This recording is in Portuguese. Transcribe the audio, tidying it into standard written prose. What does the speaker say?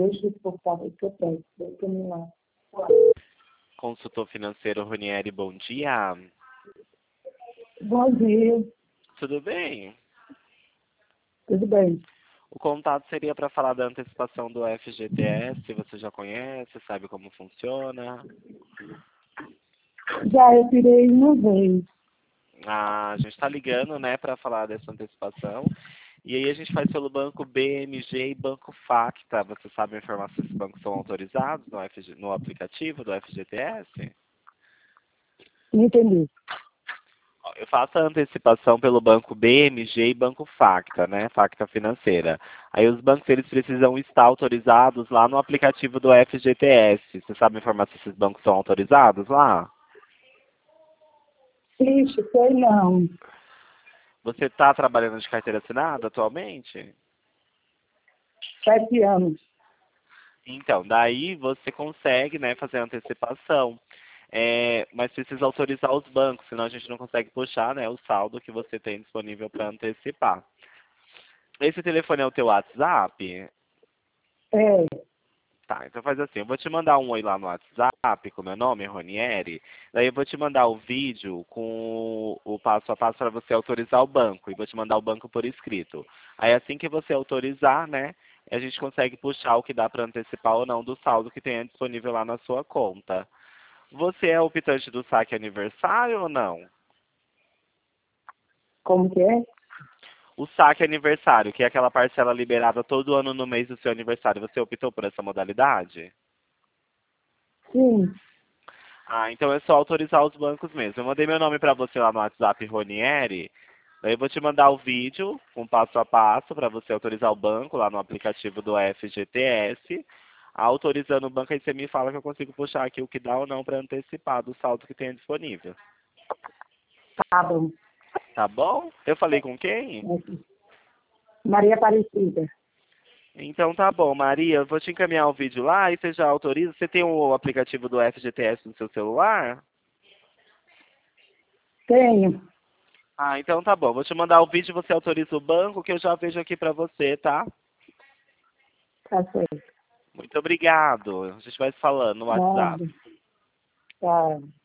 Deixa eu focar que eu peço. Deixa eu lá. Consultor financeiro Ronieri, bom dia. Bom dia. Tudo bem? Tudo bem? O contato seria para falar da antecipação do FGTS. Você já conhece, sabe como funciona? Já eu tirei uma vez. A gente está ligando, né, para falar dessa antecipação. E aí a gente faz pelo banco BMG e banco Facta. Você sabe informar se esses bancos são autorizados no aplicativo do FGTS? Não entendi. Ó, eu faço a antecipação pelo banco BMG e banco Facta, né? Facta Financeira. Aí os bancos eles precisam estar autorizados lá no aplicativo do FGTS. Você sabe informar se esses bancos são autorizados lá? Ixi, sei não. Você está trabalhando de carteira assinada atualmente? 7 anos. Então, daí você consegue, né, fazer a antecipação. Mas precisa autorizar os bancos, senão a gente não consegue puxar, né, o saldo que você tem disponível para antecipar. Esse telefone é o teu WhatsApp? É, Tá, então faz assim, eu vou te mandar um oi lá no WhatsApp, com meu nome, Ronieri, daí eu vou te mandar o vídeo com o passo a passo para você autorizar o banco, e vou te mandar o banco por escrito. Aí assim que você autorizar, né, a gente consegue puxar o que dá para antecipar ou não do saldo que tenha disponível lá na sua conta. Você é optante do saque aniversário ou não? como que é? O saque aniversário, que é aquela parcela liberada todo ano no mês do seu aniversário, você optou por essa modalidade? Sim, Ah, então é só autorizar os bancos mesmo. Eu mandei meu nome para você lá no WhatsApp, Ronieri. Daí eu vou te mandar o vídeo com passo a passo para você autorizar o banco lá no aplicativo do FGTS. Autorizando o banco, aí você me fala que eu consigo puxar aqui o que dá ou não para antecipar do saldo que tenha disponível. tá bom. Tá bom? Eu falei com quem? Maria Aparecida. Então tá bom, Maria. Eu vou te encaminhar o vídeo lá e você já autoriza. Você tem o aplicativo do FGTS no seu celular? Tenho. Ah, então tá bom. Vou te mandar o vídeo, você autoriza o banco que eu já vejo aqui pra você, tá? Tá certo. Muito obrigado. A gente vai se falando no WhatsApp. Nada. Tá.